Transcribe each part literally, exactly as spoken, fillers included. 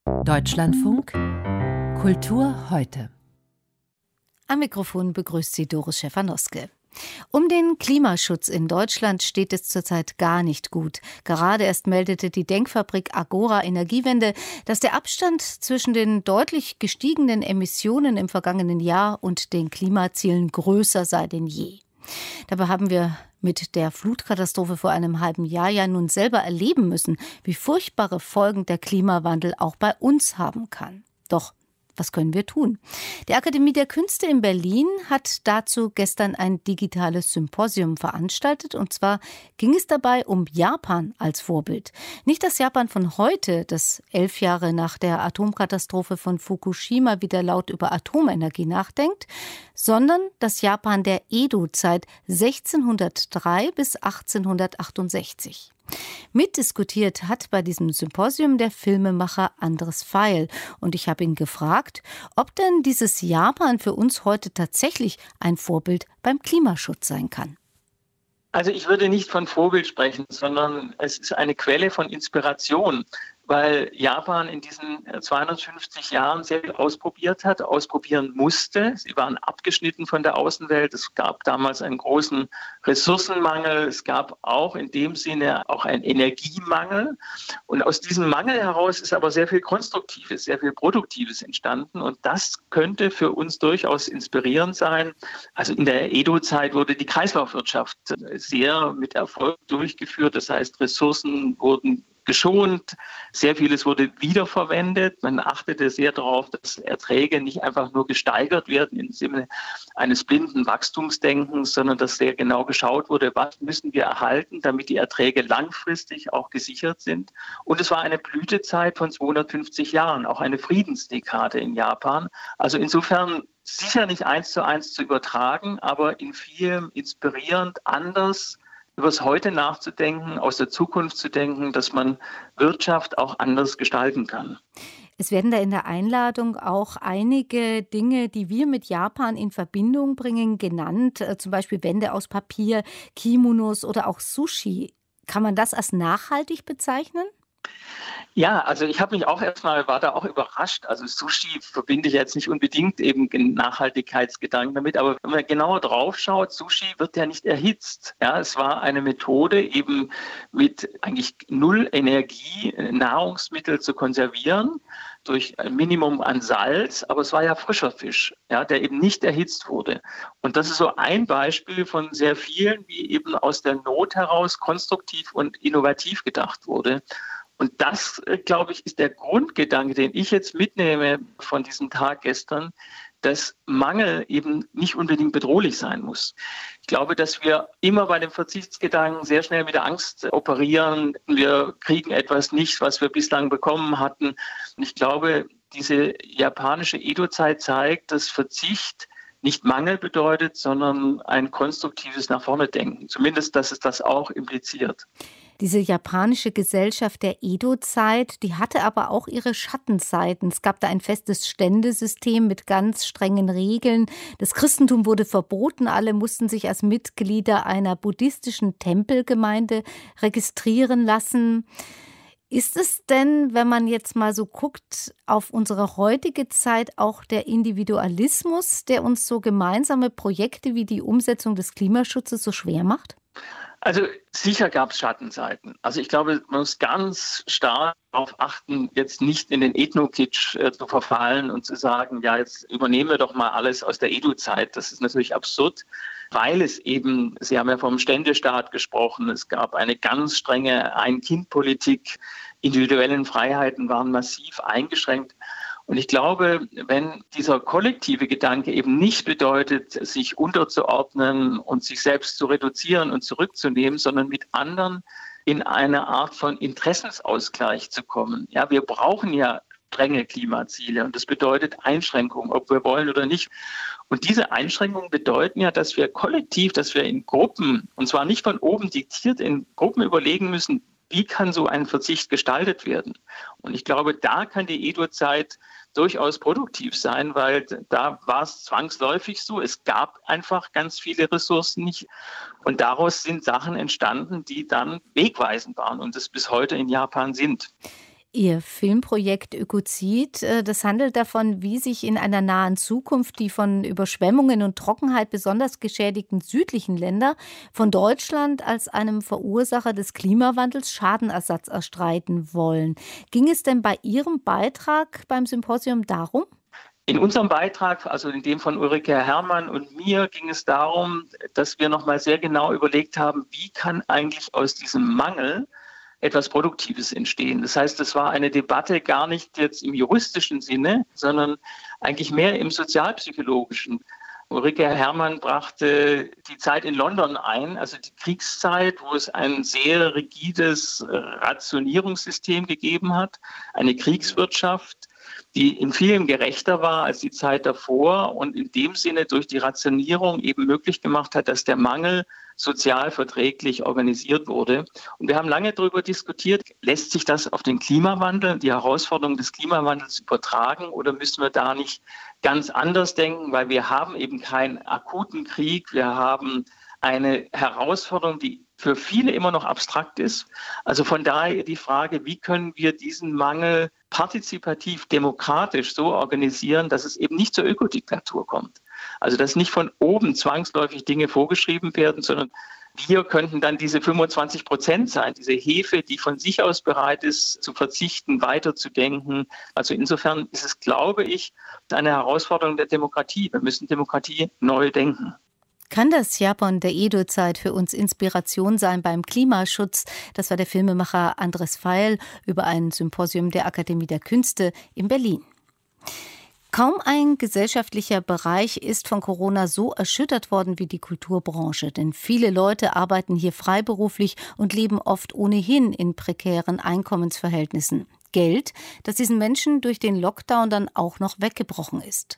Deutschlandfunk Kultur heute. Am Mikrofon begrüßt sie Doris Schäfer-Noske. Um den Klimaschutz in Deutschland steht es zurzeit gar nicht gut. Gerade erst meldete die Denkfabrik Agora Energiewende, dass der Abstand zwischen den deutlich gestiegenen Emissionen im vergangenen Jahr und den Klimazielen größer sei denn je. Dabei haben wir mit der Flutkatastrophe vor einem halben Jahr ja nun selber erleben müssen, wie furchtbare Folgen der Klimawandel auch bei uns haben kann. Doch was können wir tun? Die Akademie der Künste in Berlin hat dazu gestern ein digitales Symposium veranstaltet. Und zwar ging es dabei um Japan als Vorbild. Nicht das Japan von heute, das elf Jahre nach der Atomkatastrophe von Fukushima wieder laut über Atomenergie nachdenkt, sondern das Japan der Edo-Zeit sechzehnhundertdrei bis achtzehnhundertachtundsechzig. Mitdiskutiert hat bei diesem Symposium der Filmemacher Andres Feil. Und ich habe ihn gefragt, ob denn dieses Japan für uns heute tatsächlich ein Vorbild beim Klimaschutz sein kann. Also ich würde nicht von Vorbild sprechen, sondern es ist eine Quelle von Inspiration, weil Japan in diesen zweihundertfünfzig Jahren sehr viel ausprobiert hat, ausprobieren musste. Sie waren abgeschnitten von der Außenwelt. Es gab damals einen großen Ressourcenmangel. Es gab auch in dem Sinne auch einen Energiemangel. Und aus diesem Mangel heraus ist aber sehr viel Konstruktives, sehr viel Produktives entstanden. Und das könnte für uns durchaus inspirierend sein. Also in der Edo-Zeit wurde die Kreislaufwirtschaft sehr mit Erfolg durchgeführt. Das heißt, Ressourcen wurden geschont, sehr vieles wurde wiederverwendet. Man achtete sehr darauf, dass Erträge nicht einfach nur gesteigert werden im Sinne eines blinden Wachstumsdenkens, sondern dass sehr genau geschaut wurde, was müssen wir erhalten, damit die Erträge langfristig auch gesichert sind. Und es war eine Blütezeit von zweihundertfünfzig Jahren, auch eine Friedensdekade in Japan. Also insofern sicher nicht eins zu eins zu übertragen, aber in vielem inspirierend, anders, über das Heute nachzudenken, aus der Zukunft zu denken, dass man Wirtschaft auch anders gestalten kann. Es werden da in der Einladung auch einige Dinge, die wir mit Japan in Verbindung bringen, genannt. Zum Beispiel Wände aus Papier, Kimonos oder auch Sushi. Kann man das als nachhaltig bezeichnen? Ja, also ich habe mich auch erstmal, war da auch überrascht. Also Sushi verbinde ich jetzt nicht unbedingt eben Nachhaltigkeitsgedanken damit, aber wenn man genauer drauf schaut, Sushi wird ja nicht erhitzt. Ja, es war eine Methode, eben mit eigentlich null Energie Nahrungsmittel zu konservieren durch ein Minimum an Salz, aber es war ja frischer Fisch, ja, der eben nicht erhitzt wurde. Und das ist so ein Beispiel von sehr vielen, wie eben aus der Not heraus konstruktiv und innovativ gedacht wurde. Und das, glaube ich, ist der Grundgedanke, den ich jetzt mitnehme von diesem Tag gestern, dass Mangel eben nicht unbedingt bedrohlich sein muss. Ich glaube, dass wir immer bei dem Verzichtsgedanken sehr schnell mit der Angst operieren. Wir kriegen etwas nicht, was wir bislang bekommen hatten. Und ich glaube, diese japanische Edo-Zeit zeigt, dass Verzicht nicht Mangel bedeutet, sondern ein konstruktives Nach vorne denken. Zumindest, dass es das auch impliziert. Diese japanische Gesellschaft der Edo-Zeit, die hatte aber auch ihre Schattenseiten. Es gab da ein festes Ständesystem mit ganz strengen Regeln. Das Christentum wurde verboten. Alle mussten sich als Mitglieder einer buddhistischen Tempelgemeinde registrieren lassen. Ist es denn, wenn man jetzt mal so guckt, auf unsere heutige Zeit auch der Individualismus, der uns so gemeinsame Projekte wie die Umsetzung des Klimaschutzes so schwer macht? Also sicher gab es Schattenseiten. Also ich glaube, man muss ganz stark darauf achten, jetzt nicht in den Ethno-Kitsch äh, zu verfallen und zu sagen, ja, jetzt übernehmen wir doch mal alles aus der Edo-Zeit. Das ist natürlich absurd, weil es eben, Sie haben ja vom Ständestaat gesprochen, es gab eine ganz strenge Ein-Kind-Politik, individuellen Freiheiten waren massiv eingeschränkt. Und ich glaube, wenn dieser kollektive Gedanke eben nicht bedeutet, sich unterzuordnen und sich selbst zu reduzieren und zurückzunehmen, sondern mit anderen in eine Art von Interessensausgleich zu kommen. Ja, wir brauchen ja strenge Klimaziele und das bedeutet Einschränkungen, ob wir wollen oder nicht. Und diese Einschränkungen bedeuten ja, dass wir kollektiv, dass wir in Gruppen, und zwar nicht von oben diktiert, in Gruppen überlegen müssen, wie kann so ein Verzicht gestaltet werden? Und ich glaube, da kann die Edo-Zeit durchaus produktiv sein, weil da war es zwangsläufig so, es gab einfach ganz viele Ressourcen nicht. Und daraus sind Sachen entstanden, die dann wegweisend waren und es bis heute in Japan sind. Ihr Filmprojekt Ökozid, äh, das handelt davon, wie sich in einer nahen Zukunft die von Überschwemmungen und Trockenheit besonders geschädigten südlichen Länder von Deutschland als einem Verursacher des Klimawandels Schadenersatz erstreiten wollen. Ging es denn bei Ihrem Beitrag beim Symposium darum? In unserem Beitrag, also in dem von Ulrike Herrmann und mir, ging es darum, dass wir nochmal sehr genau überlegt haben, wie kann eigentlich aus diesem Mangel etwas Produktives entstehen. Das heißt, es war eine Debatte gar nicht jetzt im juristischen Sinne, sondern eigentlich mehr im sozialpsychologischen. Ulrike Herrmann brachte die Zeit in London ein, also die Kriegszeit, wo es ein sehr rigides Rationierungssystem gegeben hat, eine Kriegswirtschaft, die in vielem gerechter war als die Zeit davor und in dem Sinne durch die Rationierung eben möglich gemacht hat, dass der Mangel sozial verträglich organisiert wurde. Und wir haben lange darüber diskutiert, lässt sich das auf den Klimawandel, die Herausforderung des Klimawandels übertragen oder müssen wir da nicht ganz anders denken, weil wir haben eben keinen akuten Krieg, wir haben eine Herausforderung, die für viele immer noch abstrakt ist. Also von daher die Frage, wie können wir diesen Mangel partizipativ, demokratisch so organisieren, dass es eben nicht zur Ökodiktatur kommt. Also dass nicht von oben zwangsläufig Dinge vorgeschrieben werden, sondern wir könnten dann diese fünfundzwanzig Prozent sein, diese Hefe, die von sich aus bereit ist, zu verzichten, weiterzudenken. Also insofern ist es, glaube ich, eine Herausforderung der Demokratie. Wir müssen Demokratie neu denken. Kann das Japan der Edo-Zeit für uns Inspiration sein beim Klimaschutz? Das war der Filmemacher Andres Feil über ein Symposium der Akademie der Künste in Berlin. Kaum ein gesellschaftlicher Bereich ist von Corona so erschüttert worden wie die Kulturbranche. Denn viele Leute arbeiten hier freiberuflich und leben oft ohnehin in prekären Einkommensverhältnissen. Geld, das diesen Menschen durch den Lockdown dann auch noch weggebrochen ist.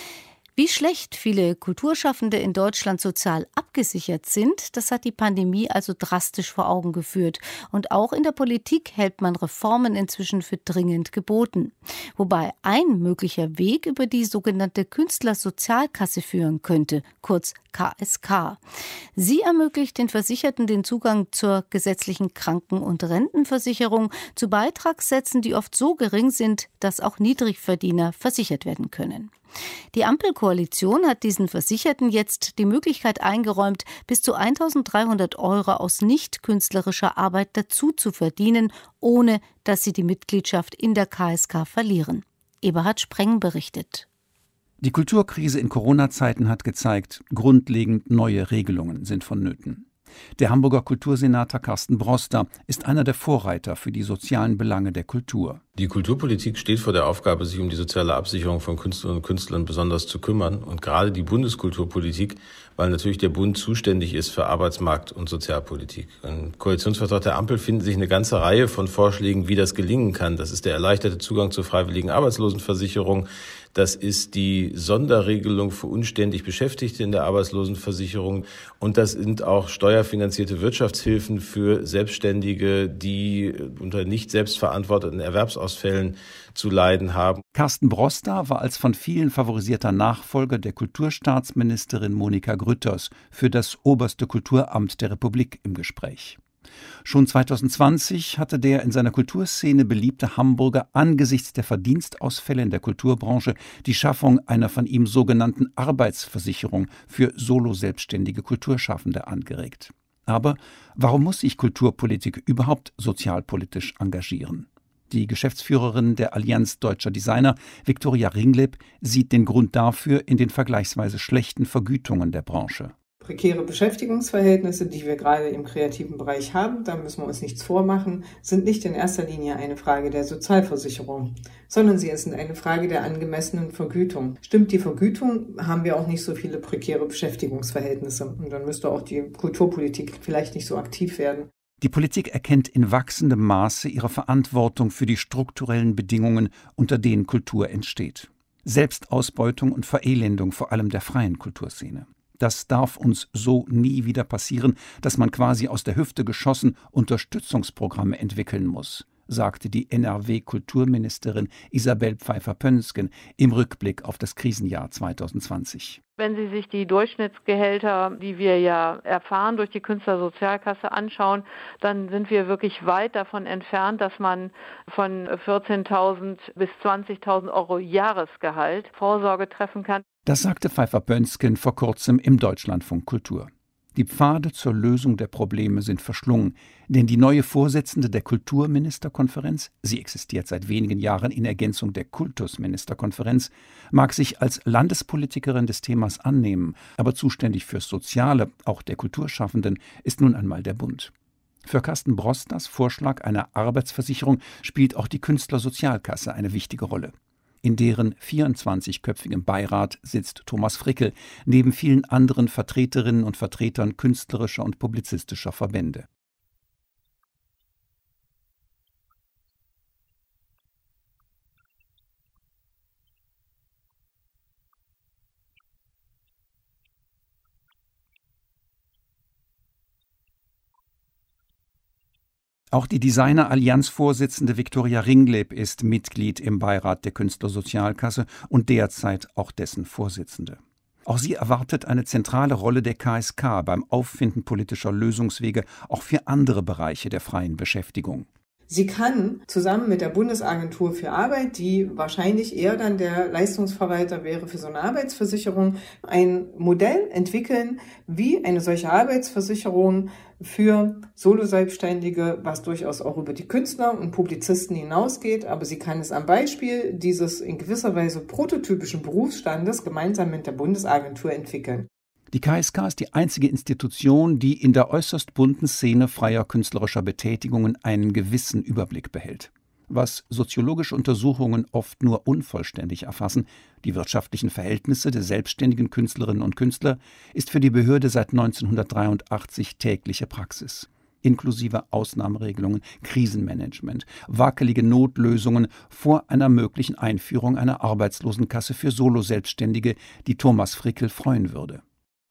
Wie schlecht viele Kulturschaffende in Deutschland sozial abgesichert sind, das hat die Pandemie also drastisch vor Augen geführt. Und auch in der Politik hält man Reformen inzwischen für dringend geboten. Wobei ein möglicher Weg über die sogenannte Künstlersozialkasse führen könnte, kurz K S K. Sie ermöglicht den Versicherten den Zugang zur gesetzlichen Kranken- und Rentenversicherung zu Beitragssätzen, die oft so gering sind, dass auch Niedrigverdiener versichert werden können. Die Ampelkoalition hat diesen Versicherten jetzt die Möglichkeit eingeräumt, bis zu eintausenddreihundert Euro aus nicht künstlerischer Arbeit dazu zu verdienen, ohne dass sie die Mitgliedschaft in der K S K verlieren. Eberhard Spreng berichtet. Die Kulturkrise in Corona-Zeiten hat gezeigt, grundlegend neue Regelungen sind vonnöten. Der Hamburger Kultursenator Carsten Broster ist einer der Vorreiter für die sozialen Belange der Kultur. Die Kulturpolitik steht vor der Aufgabe, sich um die soziale Absicherung von Künstlerinnen und Künstlern besonders zu kümmern. Und gerade die Bundeskulturpolitik, weil natürlich der Bund zuständig ist für Arbeitsmarkt- und Sozialpolitik. Im Koalitionsvertrag der Ampel finden sich eine ganze Reihe von Vorschlägen, wie das gelingen kann. Das ist der erleichterte Zugang zur freiwilligen Arbeitslosenversicherung. Das ist die Sonderregelung für unständig Beschäftigte in der Arbeitslosenversicherung. Und das sind auch steuerfinanzierte Wirtschaftshilfen für Selbstständige, die unter nicht selbstverantworteten Erwerbsausfällen zu leiden haben. Carsten Broster war als von vielen favorisierter Nachfolger der Kulturstaatsministerin Monika Grütters für das oberste Kulturamt der Republik im Gespräch. Schon zweitausendzwanzig hatte der in seiner Kulturszene beliebte Hamburger angesichts der Verdienstausfälle in der Kulturbranche die Schaffung einer von ihm sogenannten Arbeitsversicherung für solo-selbstständige Kulturschaffende angeregt. Aber warum muss sich Kulturpolitik überhaupt sozialpolitisch engagieren? Die Geschäftsführerin der Allianz Deutscher Designer, Viktoria Ringleb, sieht den Grund dafür in den vergleichsweise schlechten Vergütungen der Branche. Prekäre Beschäftigungsverhältnisse, die wir gerade im kreativen Bereich haben, da müssen wir uns nichts vormachen, sind nicht in erster Linie eine Frage der Sozialversicherung, sondern sie sind eine Frage der angemessenen Vergütung. Stimmt die Vergütung, haben wir auch nicht so viele prekäre Beschäftigungsverhältnisse. Und dann müsste auch die Kulturpolitik vielleicht nicht so aktiv werden. Die Politik erkennt in wachsendem Maße ihre Verantwortung für die strukturellen Bedingungen, unter denen Kultur entsteht. Selbstausbeutung und Verelendung vor allem der freien Kulturszene. Das darf uns so nie wieder passieren, dass man quasi aus der Hüfte geschossen Unterstützungsprogramme entwickeln muss, sagte die N R W-Kulturministerin Isabel Pfeiffer-Pönsken im Rückblick auf das Krisenjahr zweitausendzwanzig. Wenn Sie sich die Durchschnittsgehälter, die wir ja erfahren, durch die Künstlersozialkasse anschauen, dann sind wir wirklich weit davon entfernt, dass man von vierzehntausend bis zwanzigtausend Euro Jahresgehalt Vorsorge treffen kann. Das sagte Pfeiffer-Bönsken vor kurzem im Deutschlandfunk Kultur. Die Pfade zur Lösung der Probleme sind verschlungen, denn die neue Vorsitzende der Kulturministerkonferenz, sie existiert seit wenigen Jahren in Ergänzung der Kultusministerkonferenz, mag sich als Landespolitikerin des Themas annehmen, aber zuständig fürs Soziale, auch der Kulturschaffenden, ist nun einmal der Bund. Für Carsten Brosters Vorschlag einer Arbeitsversicherung spielt auch die Künstlersozialkasse eine wichtige Rolle. In deren vierundzwanzigköpfigem Beirat sitzt Thomas Frickel, neben vielen anderen Vertreterinnen und Vertretern künstlerischer und publizistischer Verbände. Auch die Designer-Allianz-Vorsitzende Viktoria Ringleb ist Mitglied im Beirat der Künstlersozialkasse und derzeit auch dessen Vorsitzende. Auch sie erwartet eine zentrale Rolle der K S K beim Auffinden politischer Lösungswege, auch für andere Bereiche der freien Beschäftigung. Sie kann zusammen mit der Bundesagentur für Arbeit, die wahrscheinlich eher dann der Leistungsverwalter wäre für so eine Arbeitsversicherung, ein Modell entwickeln, wie eine solche Arbeitsversicherung für Solo-Selbstständige, was durchaus auch über die Künstler und Publizisten hinausgeht. Aber sie kann es am Beispiel dieses in gewisser Weise prototypischen Berufsstandes gemeinsam mit der Bundesagentur entwickeln. Die K S K ist die einzige Institution, die in der äußerst bunten Szene freier künstlerischer Betätigungen einen gewissen Überblick behält. Was soziologische Untersuchungen oft nur unvollständig erfassen, die wirtschaftlichen Verhältnisse der selbstständigen Künstlerinnen und Künstler, ist für die Behörde seit neunzehnhundertdreiundachtzig tägliche Praxis. Inklusive Ausnahmeregelungen, Krisenmanagement, wackelige Notlösungen vor einer möglichen Einführung einer Arbeitslosenkasse für Solo-Selbstständige, die Thomas Frickel freuen würde.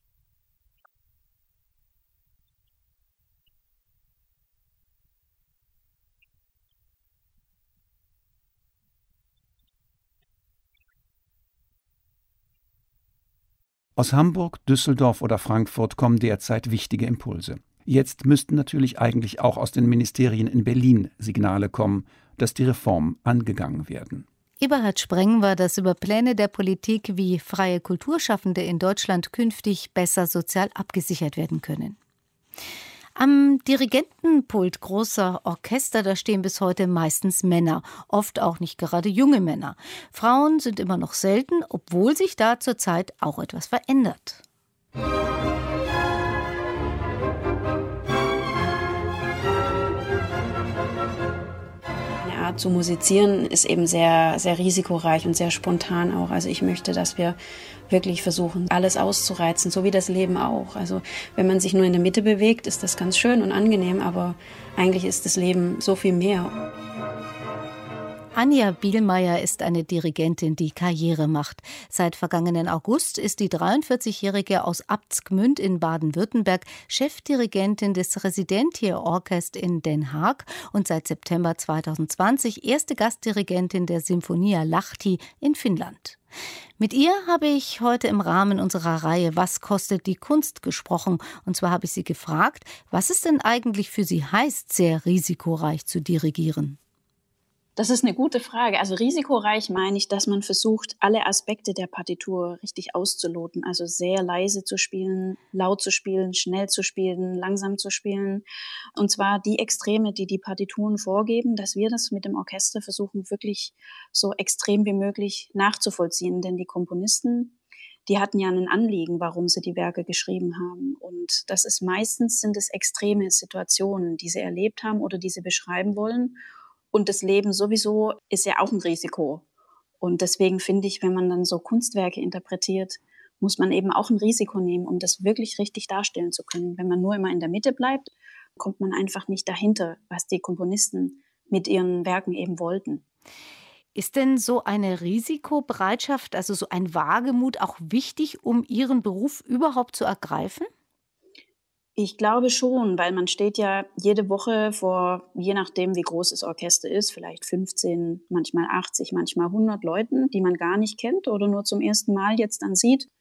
Aus Hamburg, Düsseldorf oder Frankfurt kommen derzeit wichtige Impulse. Jetzt müssten natürlich eigentlich auch aus den Ministerien in Berlin Signale kommen, dass die Reformen angegangen werden. Eberhard Spreng war das über Pläne der Politik, wie freie Kulturschaffende in Deutschland künftig besser sozial abgesichert werden können. Am Dirigentenpult großer Orchester, da stehen bis heute meistens Männer, oft auch nicht gerade junge Männer. Frauen sind immer noch selten, obwohl sich da zurzeit auch etwas verändert. Art zu musizieren ist eben sehr, sehr risikoreich und sehr spontan auch. Also ich möchte, dass wir wirklich versuchen, alles auszureizen, so wie das Leben auch. Also wenn man sich nur in der Mitte bewegt, ist das ganz schön und angenehm, aber eigentlich ist das Leben so viel mehr. Anja Bielmeier ist eine Dirigentin, die Karriere macht. Seit vergangenen August ist die dreiundvierzigjährige aus Abtsgmünd in Baden-Württemberg Chefdirigentin des Residentier Orchest in Den Haag und seit September zweitausendzwanzig erste Gastdirigentin der Sinfonia Lahti in Finnland. Mit ihr habe ich heute im Rahmen unserer Reihe Was kostet die Kunst gesprochen. Und zwar habe ich sie gefragt, was es denn eigentlich für sie heißt, sehr risikoreich zu dirigieren. Das ist eine gute Frage. Also risikoreich meine ich, dass man versucht, alle Aspekte der Partitur richtig auszuloten. Also sehr leise zu spielen, laut zu spielen, schnell zu spielen, langsam zu spielen. Und zwar die Extreme, die die Partituren vorgeben, dass wir das mit dem Orchester versuchen, wirklich so extrem wie möglich nachzuvollziehen. Denn die Komponisten, die hatten ja ein Anliegen, warum sie die Werke geschrieben haben. Und das ist meistens, sind es extreme Situationen, die sie erlebt haben oder die sie beschreiben wollen. Und das Leben sowieso ist ja auch ein Risiko. Und deswegen finde ich, wenn man dann so Kunstwerke interpretiert, muss man eben auch ein Risiko nehmen, um das wirklich richtig darstellen zu können. Wenn man nur immer in der Mitte bleibt, kommt man einfach nicht dahinter, was die Komponisten mit ihren Werken eben wollten. Ist denn so eine Risikobereitschaft, also so ein Wagemut auch wichtig, um Ihren Beruf überhaupt zu ergreifen? Ich glaube schon, weil man steht ja jede Woche vor, je nachdem wie groß das Orchester ist, vielleicht fünfzehn, manchmal achtzig, manchmal hundert Leuten, die man gar nicht kennt oder nur zum ersten Mal jetzt dann sieht.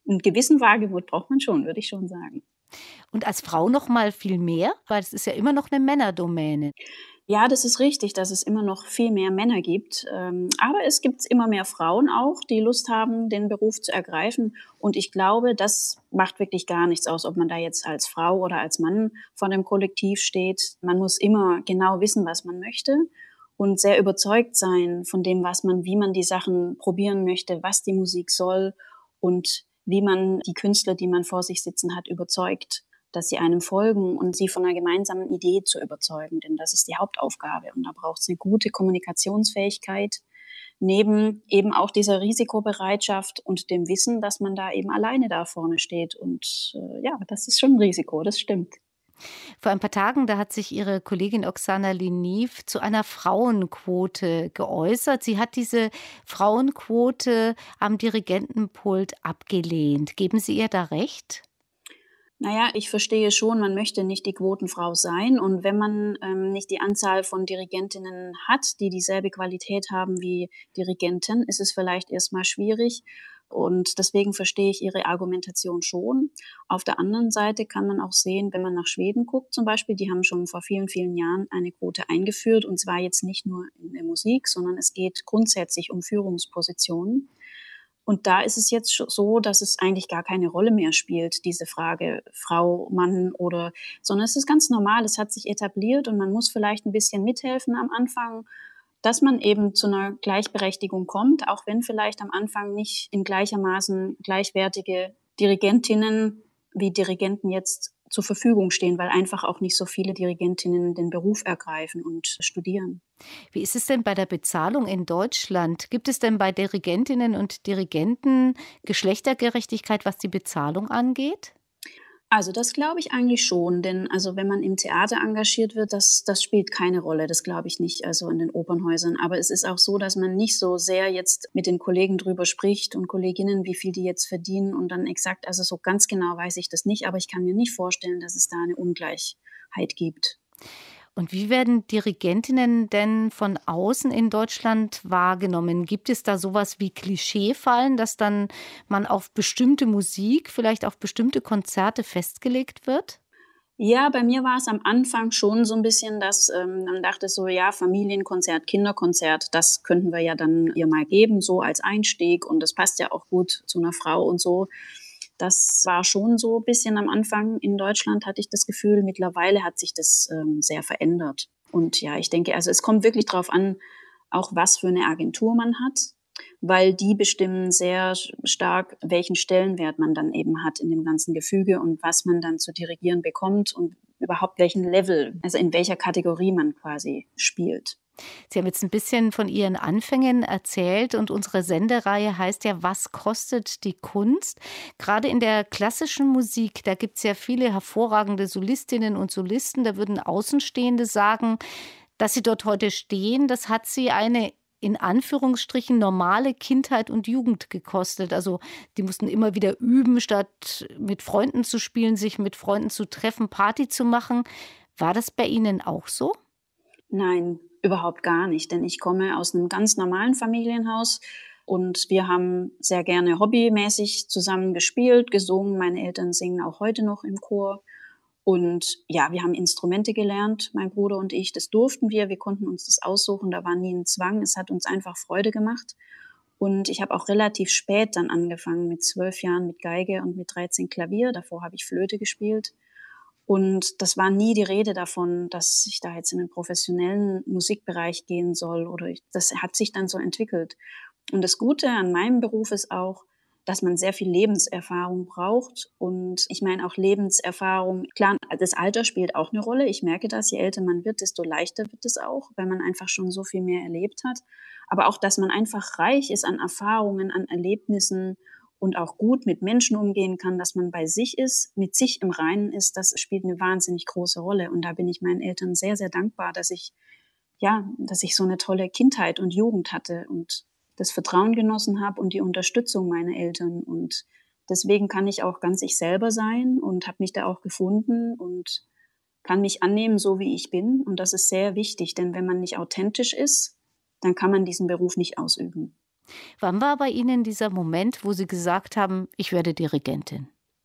einen gewissen Wagemut braucht man schon, würde ich schon sagen. Und als Frau noch mal viel mehr, weil es ist ja immer noch eine Männerdomäne. Ja, das ist richtig, dass es immer noch viel mehr Männer gibt. Ähm, aber es gibt immer mehr Frauen auch, die Lust haben, den Beruf zu ergreifen. Und ich glaube, das macht wirklich gar nichts aus, ob man da jetzt als Frau oder als Mann vor dem Kollektiv steht. Man muss immer genau wissen, was man möchte und sehr überzeugt sein von dem, was man, wie man die Sachen probieren möchte, was die Musik soll und wie man die Künstler, die man vor sich sitzen hat, überzeugt, dass sie einem folgen und sie von einer gemeinsamen Idee zu überzeugen. Denn das ist die Hauptaufgabe. Und da braucht es eine gute Kommunikationsfähigkeit, neben eben auch dieser Risikobereitschaft und dem Wissen, dass man da eben alleine da vorne steht. Und äh, ja, das ist schon ein Risiko, das stimmt. Vor ein paar Tagen, da hat sich Ihre Kollegin Oksana Liniv zu einer Frauenquote geäußert. Sie hat diese Frauenquote am Dirigentenpult abgelehnt. Geben Sie ihr da recht? Naja, ich verstehe schon, man möchte nicht die Quotenfrau sein. Und wenn man ähm, nicht die Anzahl von Dirigentinnen hat, die dieselbe Qualität haben wie Dirigenten, ist es vielleicht erstmal schwierig. Und deswegen verstehe ich ihre Argumentation schon. Auf der anderen Seite kann man auch sehen, wenn man nach Schweden guckt zum Beispiel, die haben schon vor vielen, vielen Jahren eine Quote eingeführt. Und zwar jetzt nicht nur in der Musik, sondern es geht grundsätzlich um Führungspositionen. Und da ist es jetzt so, dass es eigentlich gar keine Rolle mehr spielt, diese Frage Frau, Mann oder, sondern es ist ganz normal, es hat sich etabliert und man muss vielleicht ein bisschen mithelfen am Anfang, dass man eben zu einer Gleichberechtigung kommt, auch wenn vielleicht am Anfang nicht in gleichermaßen gleichwertige Dirigentinnen wie Dirigenten jetzt zur Verfügung stehen, weil einfach auch nicht so viele Dirigentinnen den Beruf ergreifen und studieren. Wie ist es denn bei der Bezahlung in Deutschland? Gibt es denn bei Dirigentinnen und Dirigenten Geschlechtergerechtigkeit, was die Bezahlung angeht? Also das glaube ich eigentlich schon, denn also wenn man im Theater engagiert wird, das, das spielt keine Rolle, das glaube ich nicht, also in den Opernhäusern. Aber es ist auch so, dass man nicht so sehr jetzt mit den Kollegen drüber spricht und Kolleginnen, wie viel die jetzt verdienen und dann exakt, also so ganz genau weiß ich das nicht, aber ich kann mir nicht vorstellen, dass es da eine Ungleichheit gibt. Und wie werden Dirigentinnen denn von außen in Deutschland wahrgenommen? Gibt es da sowas wie Klischeefallen, dass dann man auf bestimmte Musik, vielleicht auf bestimmte Konzerte festgelegt wird? Ja, bei mir war es am Anfang schon so ein bisschen, dass ähm, man dachte so, ja, Familienkonzert, Kinderkonzert, das könnten wir ja dann ihr mal geben, so als Einstieg. Und das passt ja auch gut zu einer Frau und so. Das war schon so ein bisschen am Anfang in Deutschland, hatte ich das Gefühl. Mittlerweile hat sich das ähm, sehr verändert. Und ja, ich denke, also es kommt wirklich drauf an, auch was für eine Agentur man hat, weil die bestimmen sehr stark, welchen Stellenwert man dann eben hat in dem ganzen Gefüge und was man dann zu dirigieren bekommt und überhaupt welchen Level, also in welcher Kategorie man quasi spielt. Sie haben jetzt ein bisschen von Ihren Anfängen erzählt und unsere Sendereihe heißt ja, was kostet die Kunst? Gerade in der klassischen Musik, da gibt es ja viele hervorragende Solistinnen und Solisten, da würden Außenstehende sagen, dass sie dort heute stehen, das hat sie eine in Anführungsstrichen normale Kindheit und Jugend gekostet. Also die mussten immer wieder üben, statt mit Freunden zu spielen, sich mit Freunden zu treffen, Party zu machen. War das bei Ihnen auch so? Nein, überhaupt gar nicht, denn ich komme aus einem ganz normalen Familienhaus und wir haben sehr gerne hobbymäßig zusammen gespielt, gesungen. Meine Eltern singen auch heute noch im Chor. Und ja, wir haben Instrumente gelernt, mein Bruder und ich. Das durften wir, wir konnten uns das aussuchen, da war nie ein Zwang. Es hat uns einfach Freude gemacht. Und ich habe auch relativ spät dann angefangen, mit zwölf Jahren mit Geige und mit dreizehn Klavier. Davor habe ich Flöte gespielt. Und das war nie die Rede davon, dass ich da jetzt in den professionellen Musikbereich gehen soll. Oder ich, das hat sich dann so entwickelt. Und das Gute an meinem Beruf ist auch, dass man sehr viel Lebenserfahrung braucht. Und ich meine auch Lebenserfahrung, klar, das Alter spielt auch eine Rolle. Ich merke das, je älter man wird, desto leichter wird es auch, weil man einfach schon so viel mehr erlebt hat. Aber auch, dass man einfach reich ist an Erfahrungen, an Erlebnissen und auch gut mit Menschen umgehen kann, dass man bei sich ist, mit sich im Reinen ist, das spielt eine wahnsinnig große Rolle. Und da bin ich meinen Eltern sehr, sehr dankbar, dass ich, ja, dass ich so eine tolle Kindheit und Jugend hatte und das Vertrauen genossen habe und die Unterstützung meiner Eltern. Und deswegen kann ich auch ganz ich selber sein und habe mich da auch gefunden und kann mich annehmen, so wie ich bin. Und das ist sehr wichtig, denn wenn man nicht authentisch ist, dann kann man diesen Beruf nicht ausüben. Wann war bei Ihnen dieser Moment, wo Sie gesagt haben, ich werde Dirigentin?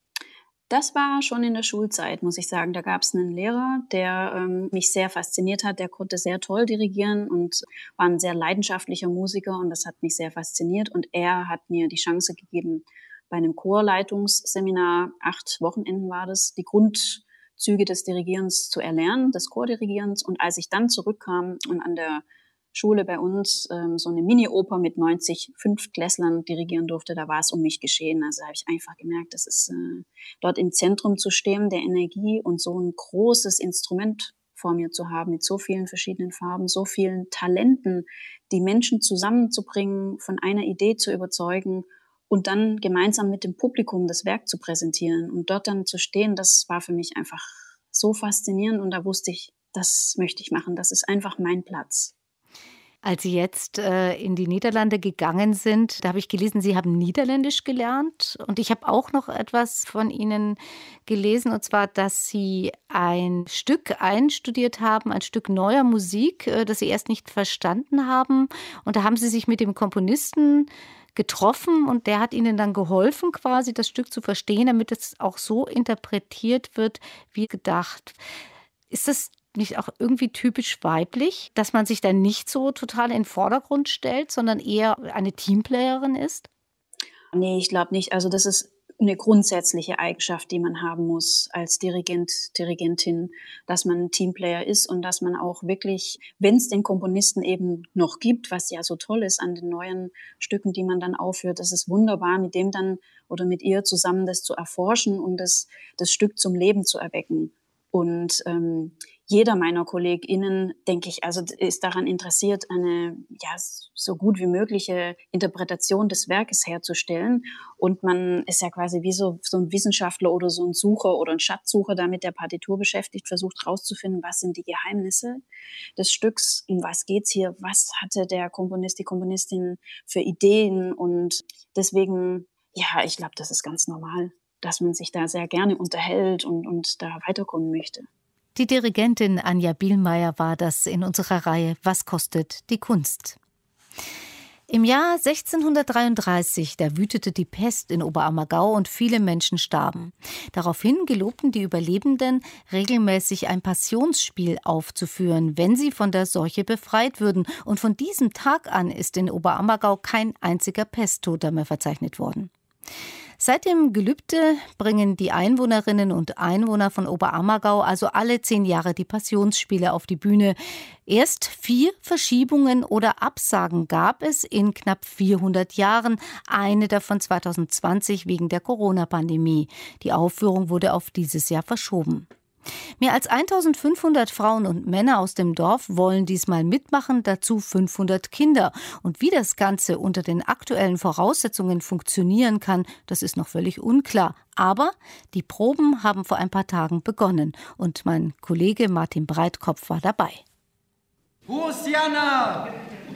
Das war schon in der Schulzeit, muss ich sagen. Da gab es einen Lehrer, der ähm, mich sehr fasziniert hat. Der konnte sehr toll dirigieren und war ein sehr leidenschaftlicher Musiker und das hat mich sehr fasziniert. Und er hat mir die Chance gegeben, bei einem Chorleitungsseminar, acht Wochenenden war das, die Grundzüge des Dirigierens zu erlernen, des Chordirigierens. Und als ich dann zurückkam und an der Schule bei uns ähm, so eine Mini-Oper mit neunzig Fünftklässlern dirigieren durfte, da war es um mich geschehen. Also habe ich einfach gemerkt, das ist äh, dort im Zentrum zu stehen, der Energie und so ein großes Instrument vor mir zu haben mit so vielen verschiedenen Farben, so vielen Talenten, die Menschen zusammenzubringen, von einer Idee zu überzeugen und dann gemeinsam mit dem Publikum das Werk zu präsentieren und dort dann zu stehen, das war für mich einfach so faszinierend und da wusste ich, das möchte ich machen, das ist einfach mein Platz. Als Sie jetzt äh, in die Niederlande gegangen sind, da habe ich gelesen, Sie haben Niederländisch gelernt. Und ich habe auch noch etwas von Ihnen gelesen, und zwar, dass Sie ein Stück einstudiert haben, ein Stück neuer Musik, äh, das Sie erst nicht verstanden haben. Und da haben Sie sich mit dem Komponisten getroffen und der hat Ihnen dann geholfen, quasi das Stück zu verstehen, damit es auch so interpretiert wird, wie gedacht. Ist das nicht auch irgendwie typisch weiblich, dass man sich dann nicht so total in den Vordergrund stellt, sondern eher eine Teamplayerin ist? Nee, ich glaube nicht. Also das ist eine grundsätzliche Eigenschaft, die man haben muss als Dirigent, Dirigentin, dass man ein Teamplayer ist und dass man auch wirklich, wenn es den Komponisten eben noch gibt, was ja so toll ist an den neuen Stücken, die man dann aufführt, das ist wunderbar, mit dem dann oder mit ihr zusammen das zu erforschen und das, das Stück zum Leben zu erwecken. Und ähm, jeder meiner KollegInnen, denke ich, also ist daran interessiert, eine ja so gut wie mögliche Interpretation des Werkes herzustellen. Und man ist ja quasi wie so, so ein Wissenschaftler oder so ein Sucher oder ein Schatzsucher, der mit der Partitur beschäftigt, versucht herauszufinden, was sind die Geheimnisse des Stücks, um was geht's hier, was hatte der Komponist, die Komponistin für Ideen. Und deswegen, ja, ich glaube, das ist ganz normal, dass man sich da sehr gerne unterhält und, und da weiterkommen möchte. Die Dirigentin Anja Bielmeier war das in unserer Reihe Was kostet die Kunst? Im Jahr sechzehnhundertdreiunddreißig, da wütete die Pest in Oberammergau und viele Menschen starben. Daraufhin gelobten die Überlebenden, regelmäßig ein Passionsspiel aufzuführen, wenn sie von der Seuche befreit würden. Und von diesem Tag an ist in Oberammergau kein einziger Pesttoter mehr verzeichnet worden. Seit dem Gelübde bringen die Einwohnerinnen und Einwohner von Oberammergau also alle zehn Jahre die Passionsspiele auf die Bühne. Erst vier Verschiebungen oder Absagen gab es in knapp vierhundert Jahren, eine davon zweitausendzwanzig wegen der Corona-Pandemie. Die Aufführung wurde auf dieses Jahr verschoben. Mehr als eintausendfünfhundert Frauen und Männer aus dem Dorf wollen diesmal mitmachen, dazu fünfhundert Kinder. Und wie das Ganze unter den aktuellen Voraussetzungen funktionieren kann, das ist noch völlig unklar. Aber die Proben haben vor ein paar Tagen begonnen und mein Kollege Martin Breitkopf war dabei. Hosianna!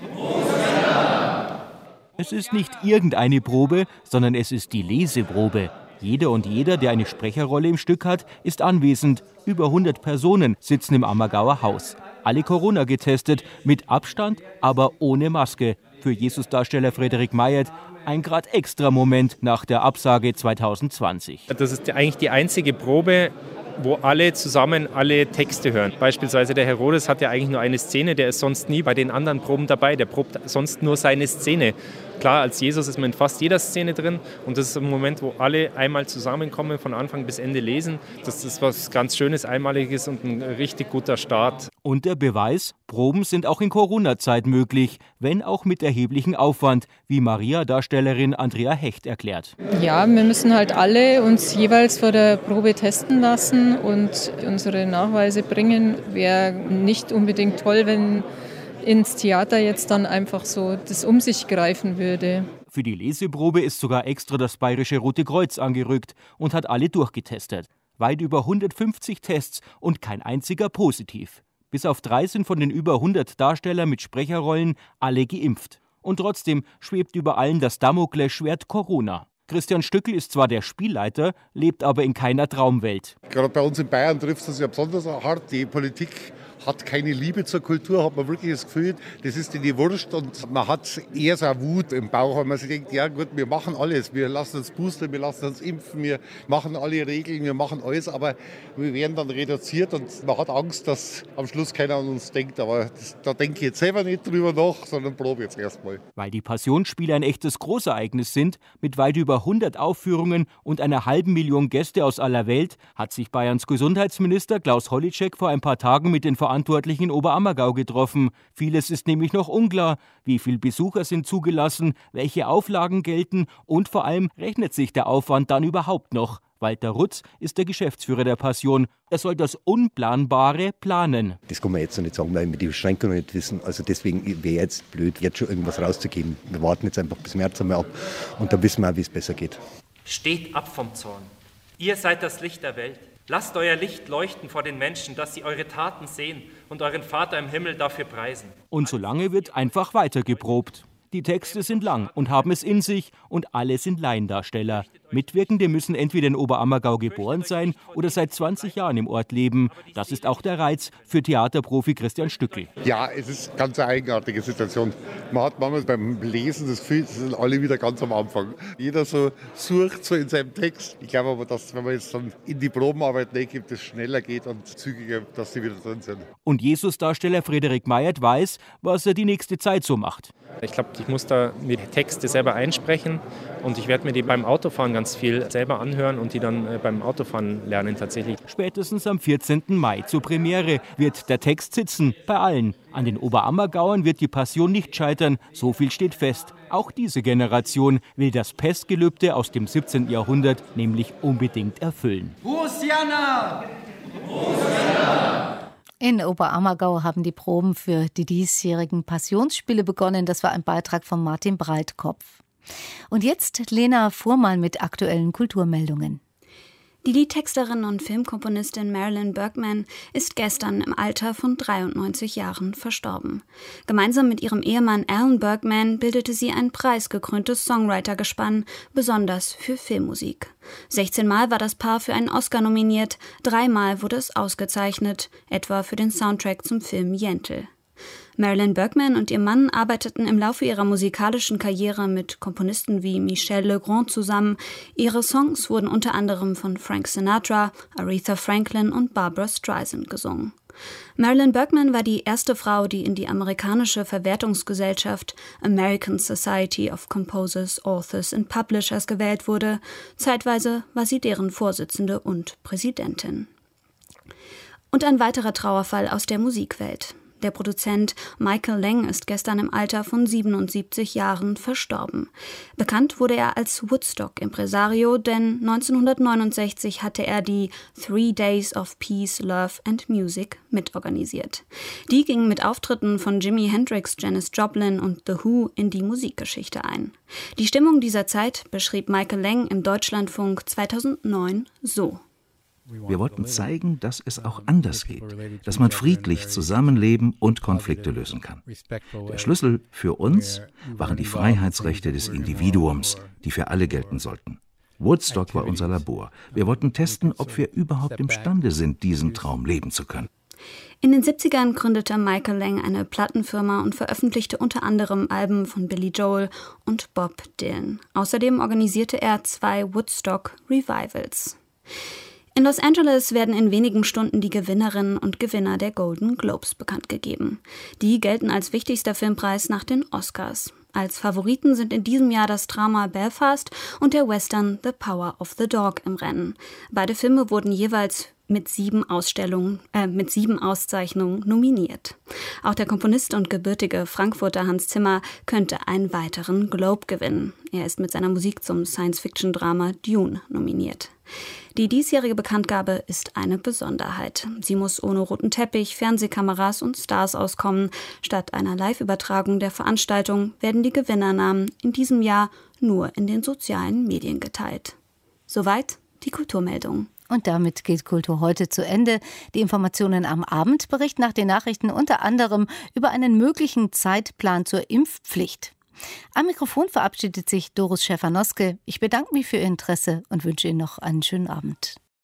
Es ist nicht irgendeine Probe, sondern es ist die Leseprobe. Jeder und jeder, der eine Sprecherrolle im Stück hat, ist anwesend. Über hundert Personen sitzen im Ammergauer Haus. Alle Corona getestet, mit Abstand, aber ohne Maske. Für Jesusdarsteller Frederik Mayet ein grad extra Moment nach der Absage zweitausendzwanzig. Das ist eigentlich die einzige Probe, wo alle zusammen alle Texte hören. Beispielsweise der Herodes hat ja eigentlich nur eine Szene, der ist sonst nie bei den anderen Proben dabei, der probt sonst nur seine Szene. Klar, als Jesus ist man in fast jeder Szene drin und das ist ein Moment, wo alle einmal zusammenkommen, von Anfang bis Ende lesen. Das ist was ganz Schönes, Einmaliges und ein richtig guter Start. Und der Beweis, Proben sind auch in Corona-Zeit möglich, wenn auch mit erheblichem Aufwand, wie Maria-Darstellerin Andrea Hecht erklärt. Ja, wir müssen halt alle uns jeweils vor der Probe testen lassen und unsere Nachweise bringen. Wäre nicht unbedingt toll, wenn ins Theater jetzt dann einfach so das um sich greifen würde. Für die Leseprobe ist sogar extra das Bayerische Rote Kreuz angerückt und hat alle durchgetestet. Weit über hundertfünfzig Tests und kein einziger positiv. Bis auf drei sind von den über hundert Darstellern mit Sprecherrollen alle geimpft. Und trotzdem schwebt über allen das Damoklesschwert Corona. Christian Stückl ist zwar der Spielleiter, lebt aber in keiner Traumwelt. Gerade bei uns in Bayern trifft es ja besonders hart. Die Politik hat keine Liebe zur Kultur, hat man wirklich das Gefühl, das ist in die Wurst und man hat eher so eine Wut im Bauch, weil man sich denkt, ja gut, wir machen alles, wir lassen uns boostern, wir lassen uns impfen, wir machen alle Regeln, wir machen alles, aber wir werden dann reduziert und man hat Angst, dass am Schluss keiner an uns denkt, aber das, da denke ich jetzt selber nicht drüber nach, sondern probe jetzt erstmal. Weil die Passionsspiele ein echtes Großereignis sind, mit weit über hundert Aufführungen und einer halben Million Gäste aus aller Welt, hat sich Bayerns Gesundheitsminister Klaus Holleczek vor ein paar Tagen mit den Verantwortlichen in Oberammergau getroffen. Vieles ist nämlich noch unklar. Wie viele Besucher sind zugelassen, welche Auflagen gelten und vor allem rechnet sich der Aufwand dann überhaupt noch? Walter Rutz ist der Geschäftsführer der Passion. Er soll das Unplanbare planen. Das kann man jetzt noch nicht sagen, weil wir die Beschränkungen nicht wissen. Also deswegen wäre jetzt blöd, jetzt schon irgendwas rauszugeben. Wir warten jetzt einfach bis März einmal ab und dann wissen wir auch, wie es besser geht. Steht ab vom Zorn. Ihr seid das Licht der Welt. Lasst euer Licht leuchten vor den Menschen, dass sie eure Taten sehen und euren Vater im Himmel dafür preisen. Und solange wird einfach weiter geprobt. Die Texte sind lang und haben es in sich und alle sind Laiendarsteller. Mitwirkende müssen entweder in Oberammergau geboren sein oder seit zwanzig Jahren im Ort leben. Das ist auch der Reiz für Theaterprofi Christian Stückl. Ja, es ist eine ganz eigenartige Situation. Man hat manchmal beim Lesen das Gefühl, sie sind alle wieder ganz am Anfang. Jeder so sucht so in seinem Text. Ich glaube aber, dass wenn man jetzt dann in die Probenarbeit gibt, es schneller geht und zügiger, dass sie wieder drin sind. Und Jesus-Darsteller Frederik Meyert weiß, was er die nächste Zeit so macht. Ich glaube, ich muss da mir die Texte selber einsprechen und ich werde mir die beim Autofahren ganz viel selber anhören und die dann beim Autofahren lernen tatsächlich. Spätestens am vierzehnten Mai zur Premiere wird der Text sitzen, bei allen. An den Oberammergauern wird die Passion nicht scheitern, so viel steht fest. Auch diese Generation will das Pestgelübde aus dem siebzehnten Jahrhundert nämlich unbedingt erfüllen. Hosianna! Hosianna! In Oberammergau haben die Proben für die diesjährigen Passionsspiele begonnen. Das war ein Beitrag von Martin Breitkopf. Und jetzt Lena Fuhrmann mit aktuellen Kulturmeldungen. Die Liedtexterin und Filmkomponistin Marilyn Bergman ist gestern im Alter von dreiundneunzig Jahren verstorben. Gemeinsam mit ihrem Ehemann Alan Bergman bildete sie ein preisgekröntes Songwriter-Gespann, besonders für Filmmusik. sechzehn Mal war das Paar für einen Oscar nominiert, dreimal wurde es ausgezeichnet, etwa für den Soundtrack zum Film Yentl. Marilyn Bergman und ihr Mann arbeiteten im Laufe ihrer musikalischen Karriere mit Komponisten wie Michel Legrand zusammen. Ihre Songs wurden unter anderem von Frank Sinatra, Aretha Franklin und Barbra Streisand gesungen. Marilyn Bergman war die erste Frau, die in die amerikanische Verwertungsgesellschaft American Society of Composers, Authors and Publishers gewählt wurde. Zeitweise war sie deren Vorsitzende und Präsidentin. Und ein weiterer Trauerfall aus der Musikwelt. Der Produzent Michael Lang ist gestern im Alter von siebenundsiebzig Jahren verstorben. Bekannt wurde er als Woodstock-Impresario, denn neunzehnhundertneunundsechzig hatte er die Three Days of Peace, Love and Music mitorganisiert. Die gingen mit Auftritten von Jimi Hendrix, Janis Joplin und The Who in die Musikgeschichte ein. Die Stimmung dieser Zeit beschrieb Michael Lang im Deutschlandfunk zweitausendneun so. Wir wollten zeigen, dass es auch anders geht, dass man friedlich zusammenleben und Konflikte lösen kann. Der Schlüssel für uns waren die Freiheitsrechte des Individuums, die für alle gelten sollten. Woodstock war unser Labor. Wir wollten testen, ob wir überhaupt imstande sind, diesen Traum leben zu können. In den siebzigern gründete Michael Lang eine Plattenfirma und veröffentlichte unter anderem Alben von Billy Joel und Bob Dylan. Außerdem organisierte er zwei Woodstock Revivals. In Los Angeles werden in wenigen Stunden die Gewinnerinnen und Gewinner der Golden Globes bekannt gegeben. Die gelten als wichtigster Filmpreis nach den Oscars. Als Favoriten sind in diesem Jahr das Drama Belfast und der Western The Power of the Dog im Rennen. Beide Filme wurden jeweils mit sieben Ausstellungen, äh, mit sieben Auszeichnungen nominiert. Auch der Komponist und gebürtige Frankfurter Hans Zimmer könnte einen weiteren Globe gewinnen. Er ist mit seiner Musik zum Science-Fiction-Drama Dune nominiert. Die diesjährige Bekanntgabe ist eine Besonderheit. Sie muss ohne roten Teppich, Fernsehkameras und Stars auskommen. Statt einer Live-Übertragung der Veranstaltung werden die Gewinnernamen in diesem Jahr nur in den sozialen Medien geteilt. Soweit die Kulturmeldung. Und damit geht Kultur heute zu Ende. Die Informationen am Abend berichten nach den Nachrichten unter anderem über einen möglichen Zeitplan zur Impfpflicht. Am Mikrofon verabschiedet sich Doris Schäfer-Noske. Ich bedanke mich für Ihr Interesse und wünsche Ihnen noch einen schönen Abend.